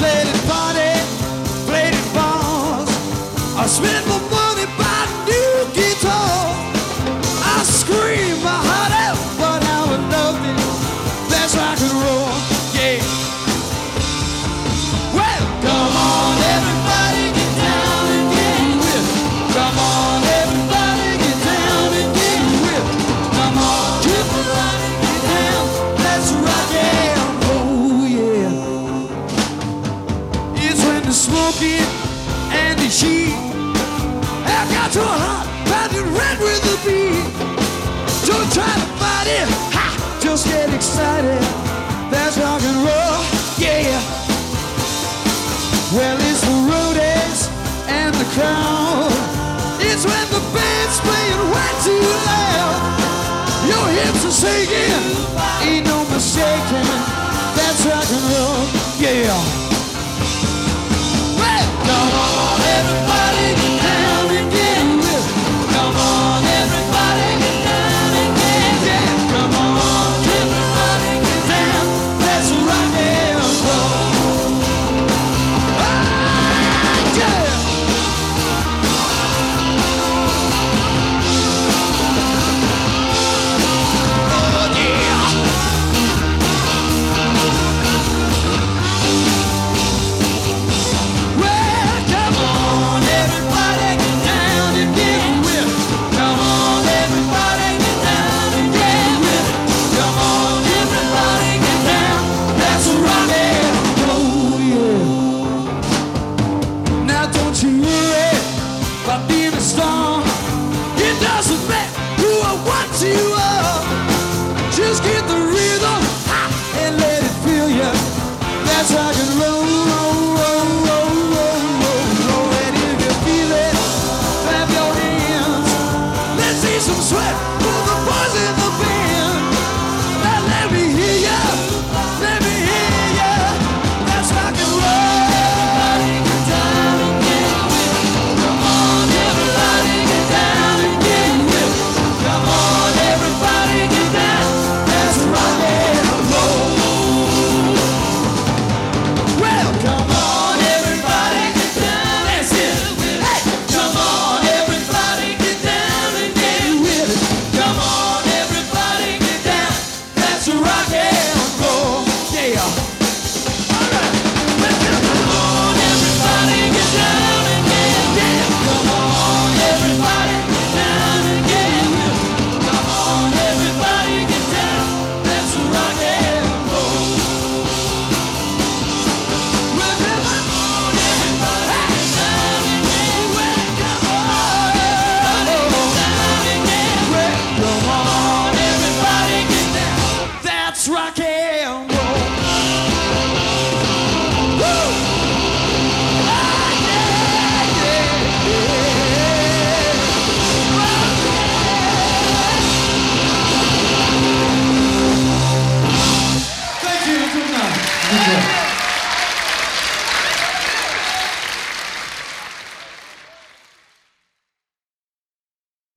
played at party, played at bars. I spent my money buying new guitar. I screamed my heart out, but how I loved it. That's rock and roll, yeah. Well, come on, everybody, get down and get with it. Come on, everybody, get down and get with it. Come on, everybody, get down. That's rock and roll, yeah. It's when the smoking and the heat have got your heart pounding red with the beat. Don't try to fight it, ha! Just get excited. That's rock and roll, yeah. Well, it's the roadies and the crowd. It's when the band's playing way too loud. Your hips are shaking, ain't no mistaking. That's rock and roll, yeah. Well, come on, everybody, get down and get with it. Come on, everybody, get down and get down. Come on, everybody, get down. That's rock and roll. Ah, yeah. Oh, yeah. Well, come on, everybody, get down and get with it. Come on, everybody, get down and get with it. Come on, everybody, get down. That's rock and roll, yeah. Now don't you worry about being a star. It doesn't matter who or what you are. Just get the rhythm ha, and let it feel you. That's rock and roll, roll, roll, roll, roll, roll, roll. And if you feel it, clap your hands. Let's see some sweat for the boys in the band. Now let me hear ya, let me hear ya. That's rock and roll. Everybody get down and get with it. Come on, everybody get down and get with it. Come on, everybody get down. That's rock and roll. Well, come on, everybody get down. That's it. Hey, come on, everybody get down and get with it. Come on, everybody get down. That's rock and roll. Yeah. All right. Well, come on, everybody get down and get down. Come on, everybody get down and get with it. Come on, everybody get down. That's rock and roll. Well, come on, everybody get down and get with it. Come on, everybody get down and get with it. Come on, everybody get down. That's rock and roll. Woo! Ah, yeah, yeah, yeah. Thank you, good night.